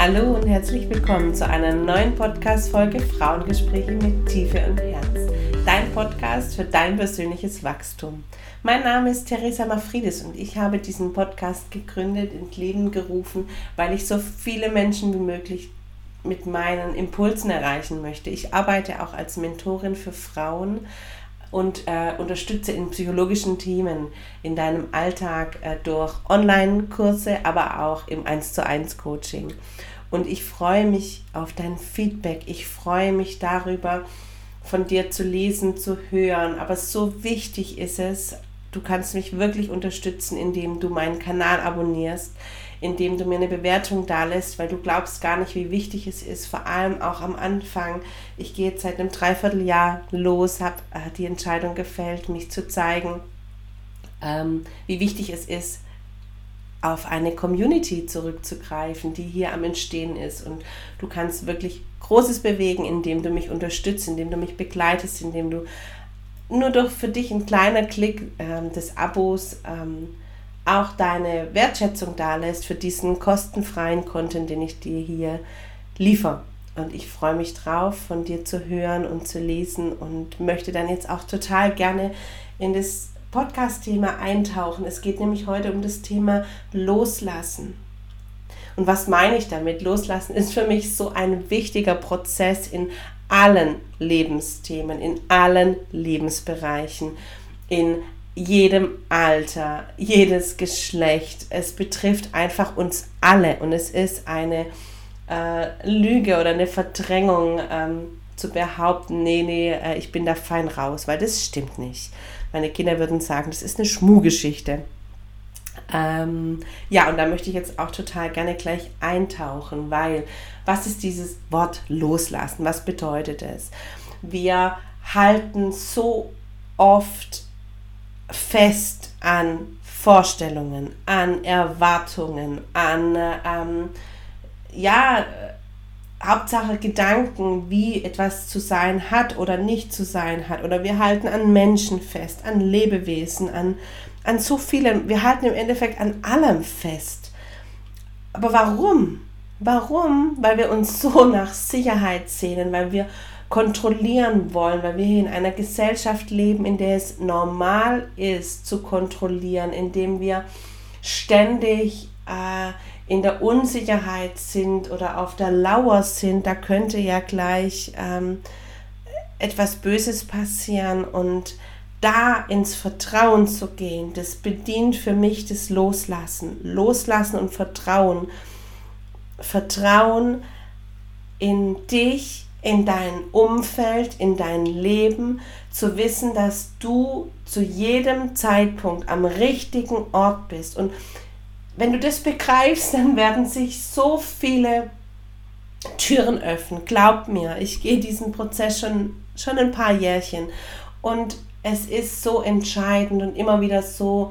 Hallo und herzlich willkommen zu einer neuen Podcast-Folge Frauengespräche mit Tiefe und Herz. Dein Podcast für dein persönliches Wachstum. Mein Name ist Theresa Mafridis und ich habe diesen Podcast gegründet, ins Leben gerufen, weil ich so viele Menschen wie möglich mit meinen Impulsen erreichen möchte. Ich arbeite auch als Mentorin für Frauen und unterstütze in psychologischen Themen in deinem Alltag durch Online-Kurse, aber auch im 1:1 Coaching. Und ich freue mich auf dein Feedback. Ich freue mich darüber, von dir zu lesen, zu hören. Aber so wichtig ist es, du kannst mich wirklich unterstützen, indem du meinen Kanal abonnierst, indem du mir eine Bewertung dalässt, weil du glaubst gar nicht, wie wichtig es ist, vor allem auch am Anfang. Ich gehe jetzt seit einem Dreivierteljahr los, habe die Entscheidung gefällt, mich zu zeigen, wie wichtig es ist, auf eine Community zurückzugreifen, die hier am Entstehen ist. Und du kannst wirklich Großes bewegen, indem du mich unterstützt, indem du mich begleitest, indem du nur durch für dich ein kleiner Klick des Abos auch deine Wertschätzung dalässt für diesen kostenfreien Content, den ich dir hier liefere. Und ich freue mich drauf, von dir zu hören und zu lesen und möchte dann jetzt auch total gerne in das Podcast-Thema eintauchen. Es geht nämlich heute um das Thema Loslassen. Und was meine ich damit? Loslassen ist für mich so ein wichtiger Prozess in allen Lebensthemen, in allen Lebensbereichen, in jedem Alter, jedes Geschlecht. Es betrifft einfach uns alle und es ist eine Lüge oder eine Verdrängung zu behaupten, nee, ich bin da fein raus, weil das stimmt nicht. Meine Kinder würden sagen, das ist eine Schmuhgeschichte. Und da möchte ich jetzt auch total gerne gleich eintauchen, weil was ist dieses Wort loslassen? Was bedeutet es? Wir halten so oft fest an Vorstellungen, an Erwartungen, an Hauptsache Gedanken, wie etwas zu sein hat oder nicht zu sein hat. Oder wir halten an Menschen fest, an Lebewesen, an so vielen. Wir halten im Endeffekt an allem fest. Aber warum? Warum? Weil wir uns so nach Sicherheit sehnen, weil wir kontrollieren wollen, weil wir hier in einer Gesellschaft leben, in der es normal ist zu kontrollieren, indem wir ständig in der Unsicherheit sind oder auf der Lauer sind. Da könnte ja gleich etwas Böses passieren und da ins Vertrauen zu gehen, das bedient für mich das Loslassen. Loslassen und Vertrauen. Vertrauen in dich, in dein Umfeld, in dein Leben, zu wissen, dass du zu jedem Zeitpunkt am richtigen Ort bist. Und wenn du das begreifst, dann werden sich so viele Türen öffnen. Glaub mir, ich gehe diesen Prozess schon ein paar Jährchen und es ist so entscheidend und immer wieder so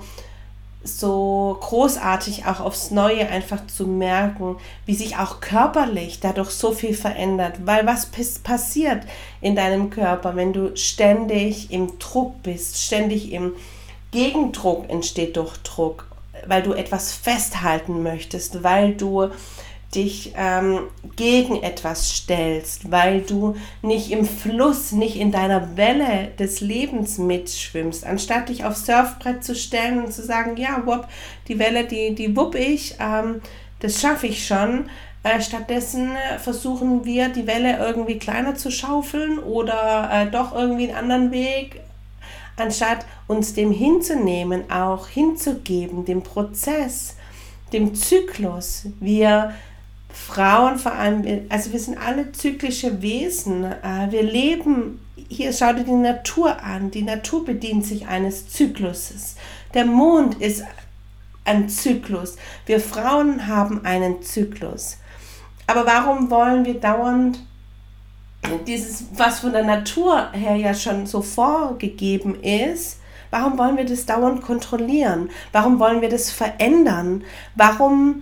großartig auch aufs Neue einfach zu merken, wie sich auch körperlich dadurch so viel verändert. Weil was passiert in deinem Körper, wenn du ständig im Druck bist, ständig im Gegendruck entsteht durch Druck, weil du etwas festhalten möchtest, weil du dich gegen etwas stellst, weil du nicht im Fluss, nicht in deiner Welle des Lebens mitschwimmst, anstatt dich aufs Surfbrett zu stellen und zu sagen, ja, die Welle, die wupp ich, das schaffe ich schon. Stattdessen versuchen wir, die Welle irgendwie kleiner zu schaufeln oder doch irgendwie einen anderen Weg, anstatt uns dem hinzunehmen, auch hinzugeben, dem Prozess, dem Zyklus. Wir Frauen vor allem, also wir sind alle zyklische Wesen. Wir leben, hier schau dir die Natur an. Die Natur bedient sich eines Zykluses. Der Mond ist ein Zyklus. Wir Frauen haben einen Zyklus. Aber warum wollen wir dauernd dieses, was von der Natur her ja schon so vorgegeben ist, warum wollen wir das dauernd kontrollieren? Warum wollen wir das verändern? Warum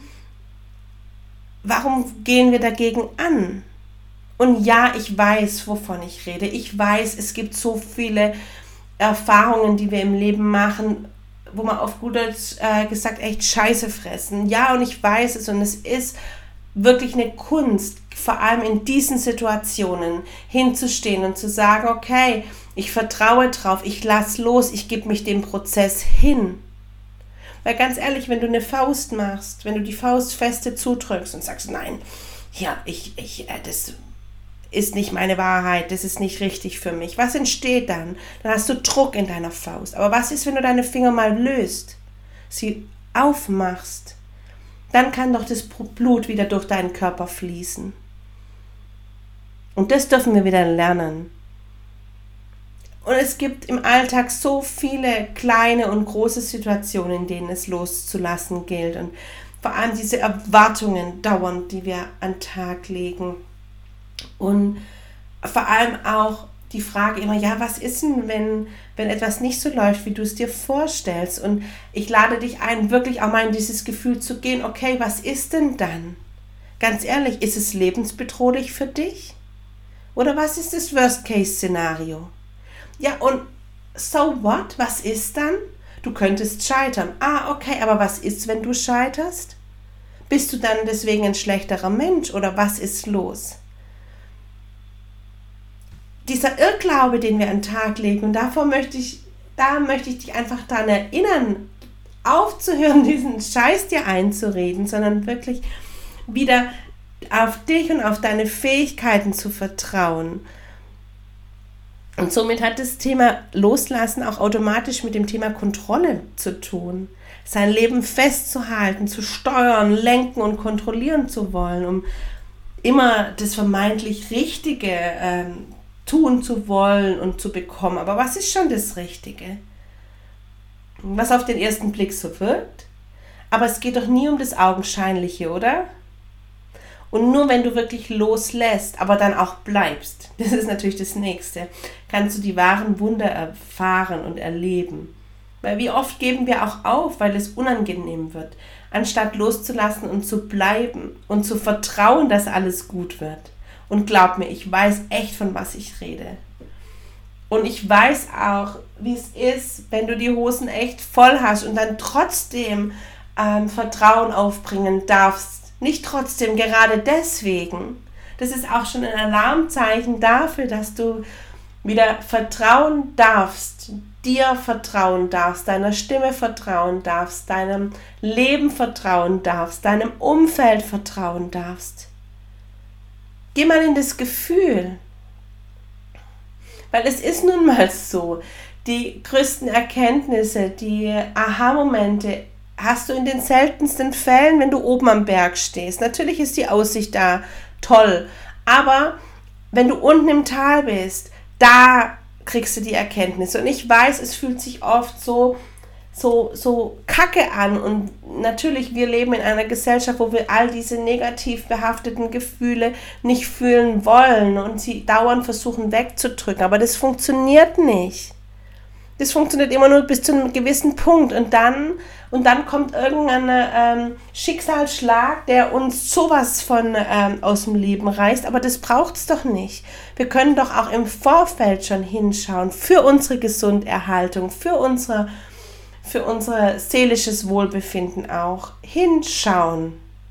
gehen wir dagegen an? Und ja, ich weiß, wovon ich rede. Ich weiß, es gibt so viele Erfahrungen, die wir im Leben machen, wo man auf gut Deutsch gesagt echt Scheiße fressen. Ja, und ich weiß es und es ist wirklich eine Kunst, vor allem in diesen Situationen hinzustehen und zu sagen, okay, ich vertraue drauf, ich lasse los, ich gebe mich dem Prozess hin. Weil ganz ehrlich, wenn du eine Faust machst, wenn du die Faust feste zudrückst und sagst, nein, ja, das ist nicht meine Wahrheit, das ist nicht richtig für mich. Was entsteht dann? Dann hast du Druck in deiner Faust. Aber was ist, wenn du deine Finger mal löst, sie aufmachst? Dann kann doch das Blut wieder durch deinen Körper fließen. Und das dürfen wir wieder lernen. Und es gibt im Alltag so viele kleine und große Situationen, in denen es loszulassen gilt. Und vor allem diese Erwartungen dauernd, die wir an den Tag legen. Und vor allem auch die Frage immer, ja, was ist denn, wenn etwas nicht so läuft, wie du es dir vorstellst? Und ich lade dich ein, wirklich auch mal in dieses Gefühl zu gehen, okay, was ist denn dann? Ganz ehrlich, ist es lebensbedrohlich für dich? Oder was ist das Worst-Case-Szenario? Ja, und so what? Was ist dann? Du könntest scheitern. Okay, aber was ist, wenn du scheiterst? Bist du dann deswegen ein schlechterer Mensch oder was ist los? Dieser Irrglaube, den wir an den Tag legen, und da möchte ich dich einfach daran erinnern, aufzuhören, diesen Scheiß dir einzureden, sondern wirklich wieder auf dich und auf deine Fähigkeiten zu vertrauen. Und somit hat das Thema Loslassen auch automatisch mit dem Thema Kontrolle zu tun. Sein Leben festzuhalten, zu steuern, lenken und kontrollieren zu wollen, um immer das vermeintlich Richtige tun zu wollen und zu bekommen. Aber was ist schon das Richtige? Was auf den ersten Blick so wirkt? Aber es geht doch nie um das Augenscheinliche, oder? Und nur wenn du wirklich loslässt, aber dann auch bleibst, das ist natürlich das Nächste, kannst du die wahren Wunder erfahren und erleben. Weil wie oft geben wir auch auf, weil es unangenehm wird, anstatt loszulassen und zu bleiben und zu vertrauen, dass alles gut wird. Und glaub mir, ich weiß echt, von was ich rede. Und ich weiß auch, wie es ist, wenn du die Hosen echt voll hast und dann trotzdem Vertrauen aufbringen darfst. Nicht trotzdem, gerade deswegen. Das ist auch schon ein Alarmzeichen dafür, dass du wieder vertrauen darfst, dir vertrauen darfst, deiner Stimme vertrauen darfst, deinem Leben vertrauen darfst, deinem Umfeld vertrauen darfst. Geh mal in das Gefühl. Weil es ist nun mal so, die größten Erkenntnisse, die Aha-Momente hast du in den seltensten Fällen, wenn du oben am Berg stehst. Natürlich ist die Aussicht da toll, aber wenn du unten im Tal bist, da kriegst du die Erkenntnisse. Und ich weiß, es fühlt sich oft so kacke an. Und natürlich, wir leben in einer Gesellschaft, wo wir all diese negativ behafteten Gefühle nicht fühlen wollen und sie dauernd versuchen wegzudrücken. Aber das funktioniert nicht. Das funktioniert immer nur bis zu einem gewissen Punkt. Und dann kommt irgendein Schicksalsschlag, der uns sowas von aus dem Leben reißt. Aber das braucht es doch nicht. Wir können doch auch im Vorfeld schon hinschauen für unsere Gesunderhaltung, für unser seelisches Wohlbefinden auch hinschauen.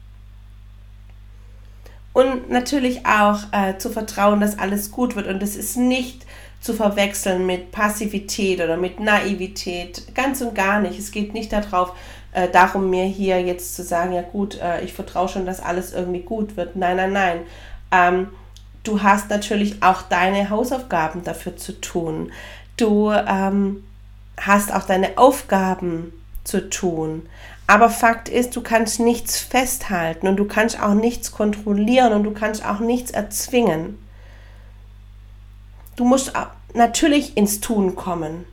Und natürlich auch zu vertrauen, dass alles gut wird. Und das ist nicht zu verwechseln mit Passivität oder mit Naivität. Ganz und gar nicht. Es geht nicht darum, mir hier jetzt zu sagen, ja gut, ich vertraue schon, dass alles irgendwie gut wird. Nein. Du hast natürlich auch deine Hausaufgaben dafür zu tun. Du hast auch deine Aufgaben zu tun. Aber Fakt ist, du kannst nichts festhalten und du kannst auch nichts kontrollieren und du kannst auch nichts erzwingen. Du musst natürlich ins Tun kommen.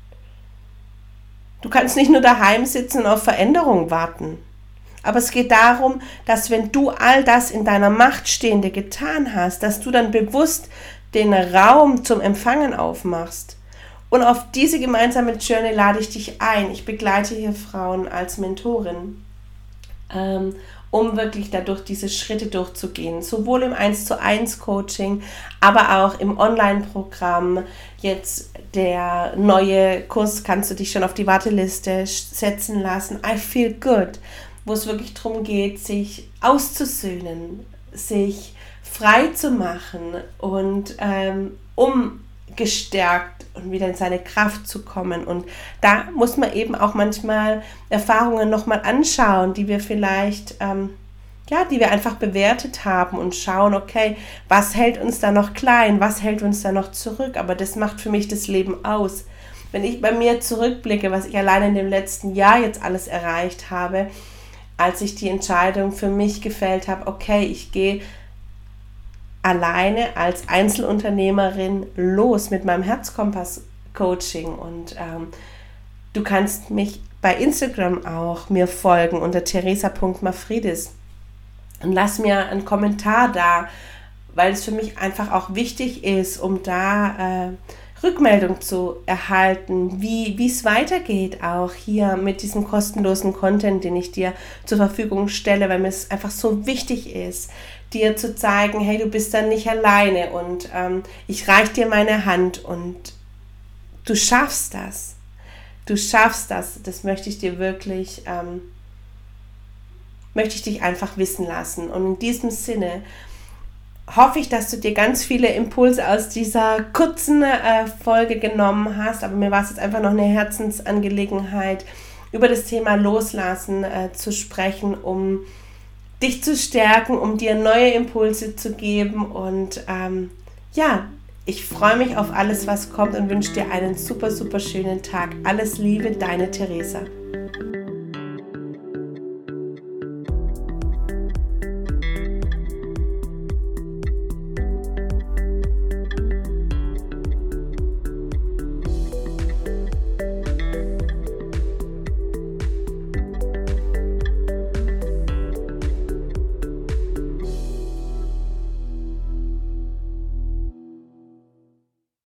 Du kannst nicht nur daheim sitzen und auf Veränderung warten. Aber es geht darum, dass wenn du all das in deiner Macht Stehende getan hast, dass du dann bewusst den Raum zum Empfangen aufmachst. Und auf diese gemeinsame Journey lade ich dich ein. Ich begleite hier Frauen als Mentorin, um wirklich dadurch diese Schritte durchzugehen. Sowohl im 1:1 Coaching, aber auch im Online-Programm. Jetzt der neue Kurs, kannst du dich schon auf die Warteliste setzen lassen. I Feel Good. wo es wirklich darum geht, sich auszusöhnen, sich frei zu machen und um gestärkt und wieder in seine Kraft zu kommen. Und da muss man eben auch manchmal Erfahrungen nochmal anschauen, die wir vielleicht, die wir einfach bewertet haben und schauen, okay, was hält uns da noch klein, was hält uns da noch zurück, aber das macht für mich das Leben aus. Wenn ich bei mir zurückblicke, was ich allein in dem letzten Jahr jetzt alles erreicht habe, als ich die Entscheidung für mich gefällt habe, okay, ich gehe alleine als Einzelunternehmerin los mit meinem Herzkompass-Coaching und du kannst mich bei Instagram auch mir folgen unter theresa.mafridis und lass mir einen Kommentar da, weil es für mich einfach auch wichtig ist, um da Rückmeldung zu erhalten, wie es weitergeht, auch hier mit diesem kostenlosen Content, den ich dir zur Verfügung stelle, weil mir es einfach so wichtig ist, dir zu zeigen, hey, du bist dann nicht alleine und ich reiche dir meine Hand und du schaffst das. Du schaffst das. Das möchte ich dir wirklich, möchte ich dich einfach wissen lassen. Und in diesem Sinne hoffe ich, dass du dir ganz viele Impulse aus dieser kurzen Folge genommen hast, aber mir war es jetzt einfach noch eine Herzensangelegenheit, über das Thema Loslassen zu sprechen, um dich zu stärken, um dir neue Impulse zu geben und ich freue mich auf alles, was kommt und wünsche dir einen super, super schönen Tag. Alles Liebe, deine Theresa.